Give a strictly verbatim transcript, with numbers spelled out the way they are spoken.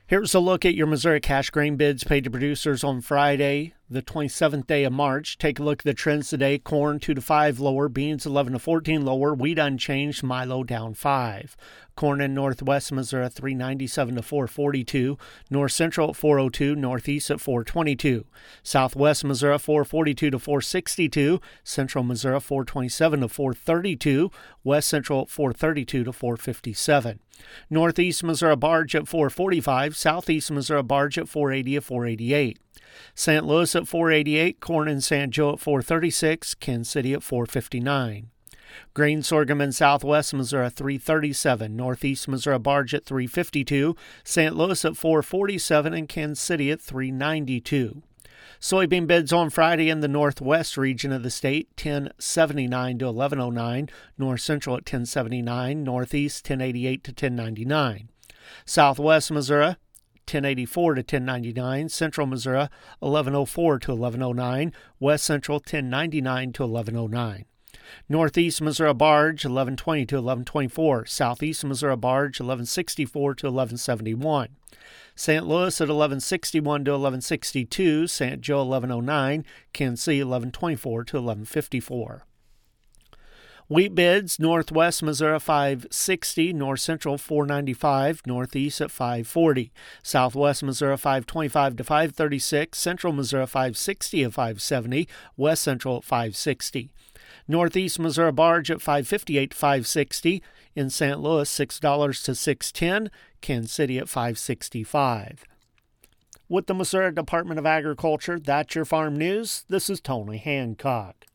Here's a look at your Missouri cash grain bids paid to producers on Friday, the twenty-seventh day of March. Take a look at the trends today. Corn two to five lower, beans eleven to fourteen lower, wheat unchanged, milo down five. Corn in northwest Missouri three ninety-seven to four forty-two, north central at four oh two, northeast at four twenty-two. Southwest Missouri four forty-two to four sixty-two, central Missouri four twenty-seven to four thirty-two, west central at four thirty-two to four fifty-seven. Northeast Missouri barge at four forty-five, southeast Missouri barge at four eighty to four eighty-eight. Saint Louis at four eighty-eight, corn in Saint Joe at four thirty-six, Kansas City at four fifty-nine. Grain sorghum in southwest Missouri three thirty-seven, northeast Missouri barge at three fifty-two, Saint Louis at four forty-seven, and Kansas City at three ninety-two. Soybean bids on Friday in the northwest region of the state, ten seventy-nine to eleven oh nine, north central at ten seventy-nine, northeast ten eighty-eight to ten ninety-nine. Southwest Missouri ten eighty-four to ten ninety-nine, central Missouri eleven oh four to eleven oh nine, west central ten ninety-nine to eleven oh nine. Northeast Missouri barge eleven twenty to eleven twenty-four, southeast Missouri barge eleven sixty-four to eleven seventy-one. Saint Louis at eleven sixty-one to eleven sixty-two, Saint Joe eleven oh nine, Kansas City eleven twenty-four to eleven fifty-four. Wheat bids, northwest Missouri five sixty, north central four ninety-five, northeast at five forty. Southwest Missouri five twenty-five to five thirty-six, central Missouri five sixty to five seventy, west central at five sixty. Northeast Missouri barge at five fifty-eight to five sixty, in Saint Louis six dollars to six ten, Kansas City at five sixty-five. With the Missouri Department of Agriculture, that's your farm news. This is Tony Hancock.